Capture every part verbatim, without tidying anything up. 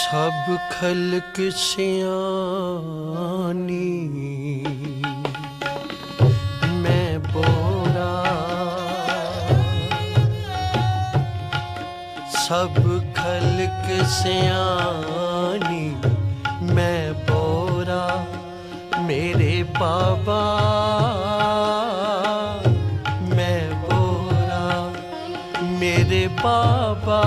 सब खल्क सियानी मैं बोरा, सब खल्क सियानी मैं बोरा। मेरे बाबा मैं बोरा, मेरे बाबा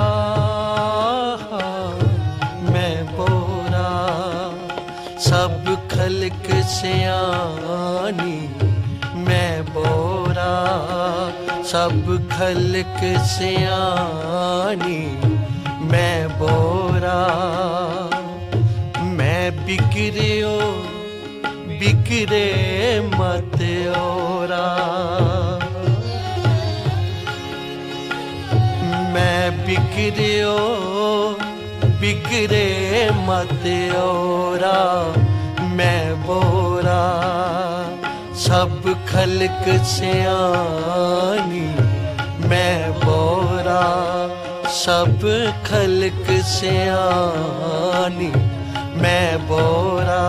मैं बोरा। सब खल्क सियानी मैं बोरा, सब खल्क सियानी मैं बोरा। मैं बिगड़ियो बिगड़े मत ओरा, मैं बिगड़ियो बिगड़े मत ओरा। मैं बोरा, सब खल्क सियानी मैं बोरा, सब खल्क सियानी मैं बोरा।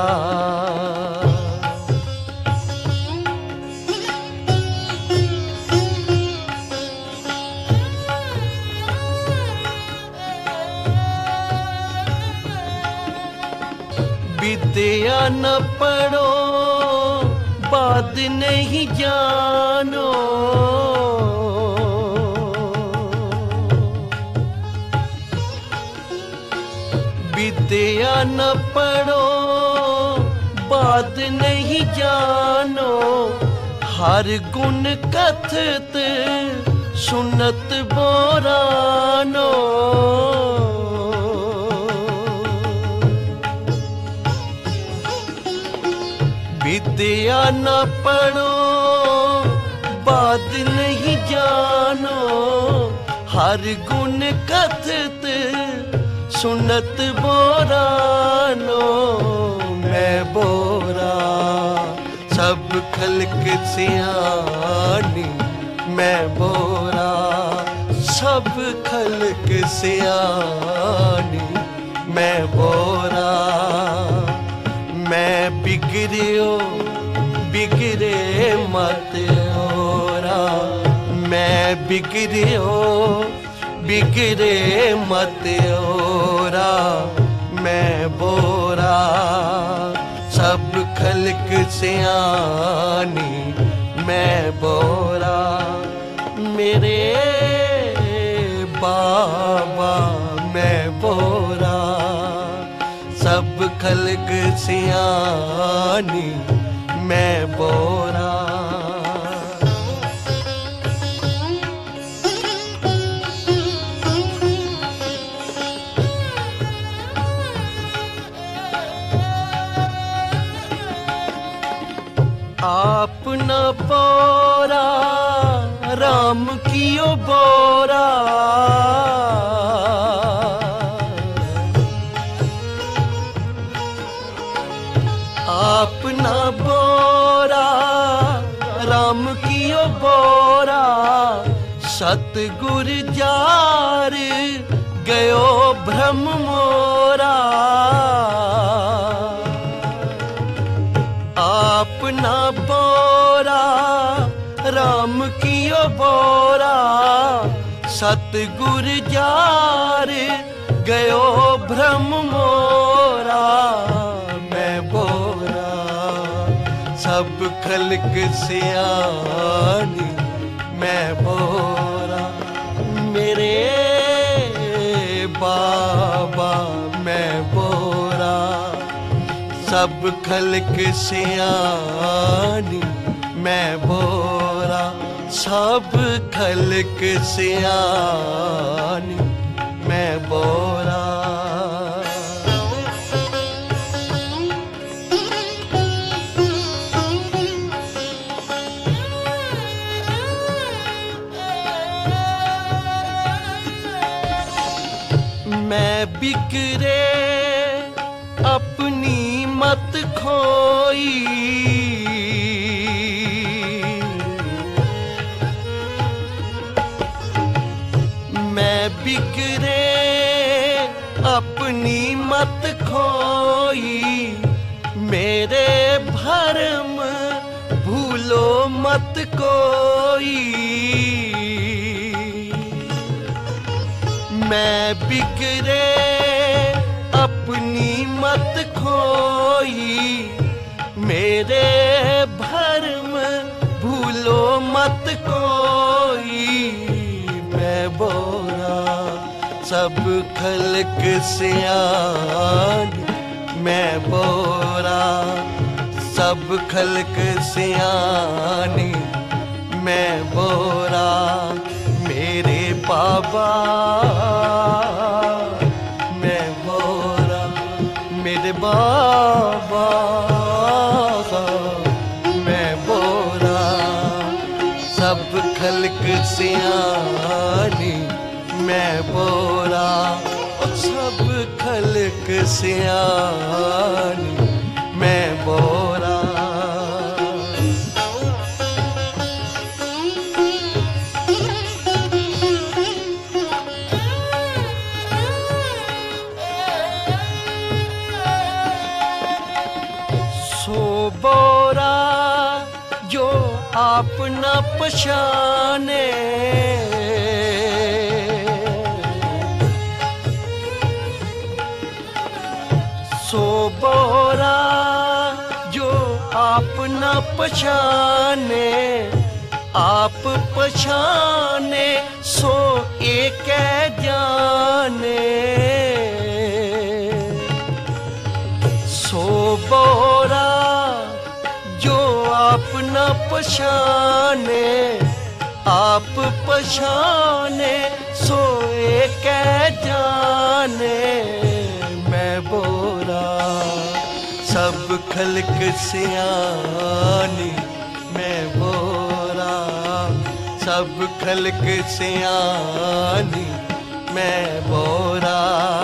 विद्या न पढ़ो बात नहीं जानो, विद्या न पढ़ो बात नहीं जानो। हर गुण कथत सुनत बोरानो, विद्या न पढ़ो बात नहीं जानो। हर गुण कथत सुनत बोरानो। मैं बोरा, सब खल्क सियानी मैं बोरा, सब खल्क सियानी मैं बोरा। मैं बिगड़ियो बिगड़े मत ओरा, मैं बिगड़ियो बिगड़े मत ओरा। मैं बोरा, सब खल्क सियानी मैं बोरा। मेरे बाबा मैं बोरा, सब खल्क सियानी मैं बोरा। आप न बोरा राम कियो बोरा, आप न बोरा राम कियो बोरा। सतगुर जार गयो भ्रम मोरा, आप न बोरा राम कियो बोरा। सतगुर जार गयो भ्रम मोरा। मैं बोरा, सब खल्क सियानी मैं बोरा। मेरे बाबा मैं बोरा, सब खल्क सियानी मैं बोरा। सब खल्क सियानी मैं बोरा। मैं बिगड़े अपनी मत खोई, मैं बिगड़े अपनी मत खोई, मेरे भरम भूलो मत कोई। मैं बिगड़े अपनी मत खोई, मेरे भरम भूलो मत कोई। मैं बोरा सब खल्क सियानी, मैं बोरा सब खल्क सियानी। मैं बोरा मेरे बाबा, मैं बोरा मेरे बाबा। मैं बोरा सब खल्क सियानी, मैं बोरा सब खल्क सियानी। मैं बोरा सो बोरा जो आप न पहचाने, सो बोरा जो आप न पहचाने। आप पहचाने सो एक जाने, सो बोरा जो आप न पहचाने। आप पहचाने सो एक जाने। मैं बोरा सब खल्क सियानी, मैं बोरा सब खल्क सियानी। मैं बोरा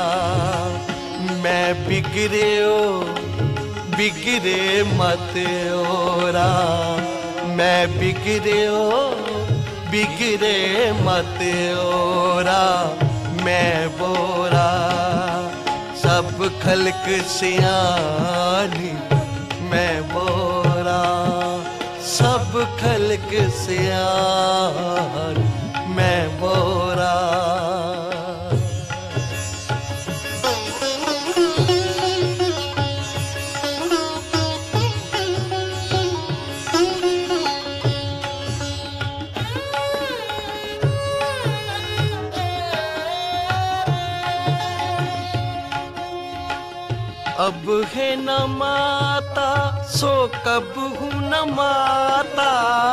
मैं बिगड़े ओ बिगड़े मत ओरा, मैं बिगड़े ओ बिगड़े मत ओरा। मैं बोरा सब खल्क सियानी, मैं बोरा सब खल्क सियानी। मैं बोरा अब है न माता सो कब हूँ न माता।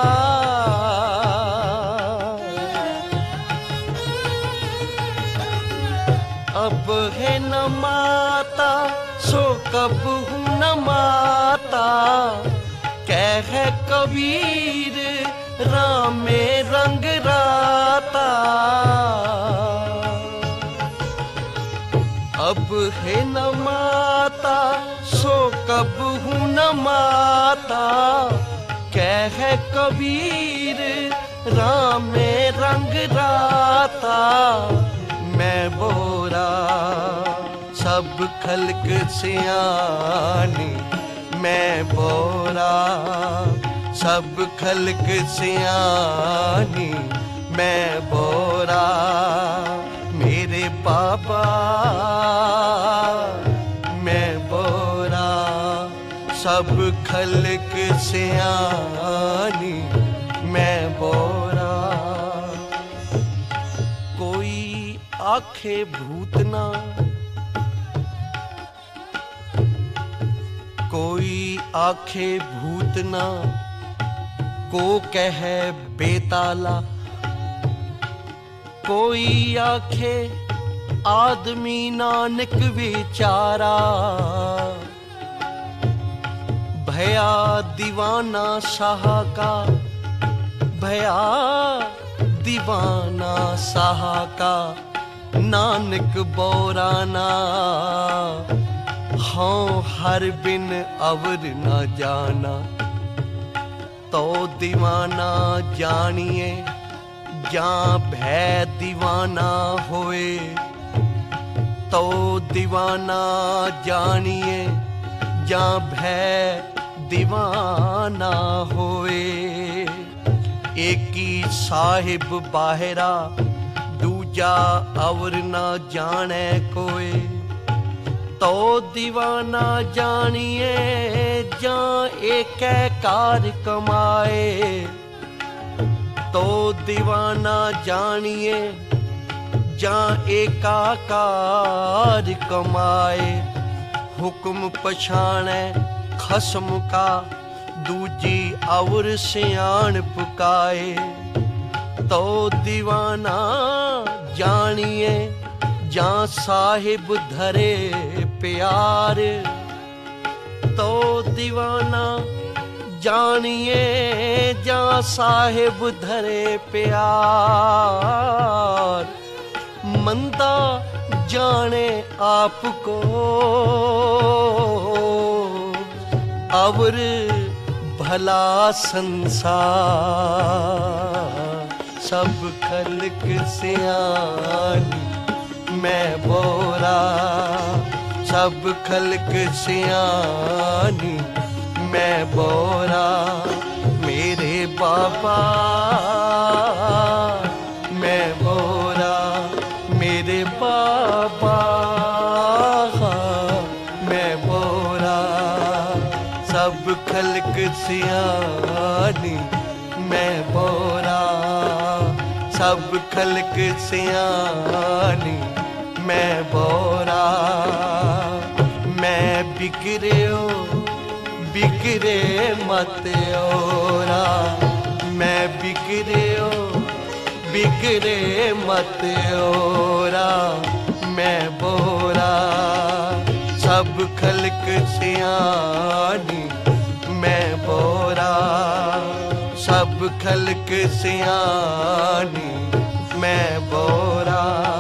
अब है न माता सो कब हूँ न माता। कह कबीर राम में रंग राता। अब है न माता सो कब हूँ न माता। कह कबीर राम में रंग राता। मैं बोरा सब खल्क सियानी, मैं बोरा सब खल्क सियानी। मैं बोरा मेरे बाबा, मैं बोरा सब खल्क सियानी। मैं बोरा कोई आखे भूतना, कोई आखे भूतना को कह बेताला। कोई आखे आदमी नानक बेचारा। भया दीवाना शाह का, भया दीवाना शाह का। नानक बोराना हाँ हर बिन अवर न जाना। तो दीवाना जानिए जा भय दीवाना होए। तो दीवाना जानिए जा भय दीवाना होए। एकी साहिब बाहरा दूजा अवर ना जाने कोई। तो दीवाना जानिए जा एक कार कमाए। तो दीवाना जानिए जा एकाकार कमाए। हुक्म पछाणे खसम का दूजी और सियाण पुकाए। तो दीवाना जानिए जा साहिब धरे प्यार। तो दीवाना जानिए जा साहिब धरे प्यार। मंदा जाने आपको और भला संसार। सब खल्क सियानी मैं बोरा। सब खल्क सियानी मैं बोरा। मेरे बाबा मैं बोरा। मेरे बाबा मैं बोरा। सब खल्क सियानी मैं बोरा। सब खल्क सियानी मैं बोरा। मैं बिगड़े हो बिगड़े मत ओरा। मैं बिगड़े हो बिगड़े मत ओरा। मैं बोरा। सब खल्क सियानी मैं बोरा। सब खल्क सियानी मैं बोरा।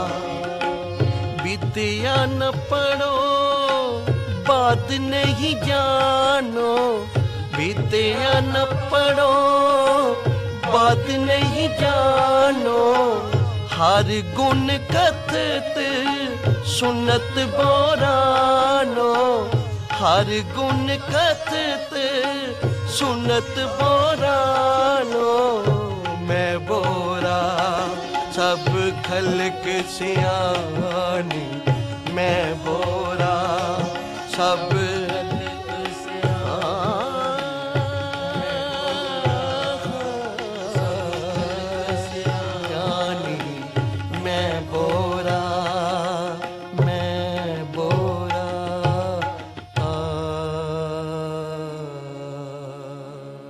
विद्या न पढ़ो बात नहीं जानो। विद्या न पढ़ो बात नहीं जानो। हर गुण कथत सुनत बोरानो। हर गुण कथत सुनत बोरानो। मैं बोरा। सब खल्क सियानी मैं बोरा। सब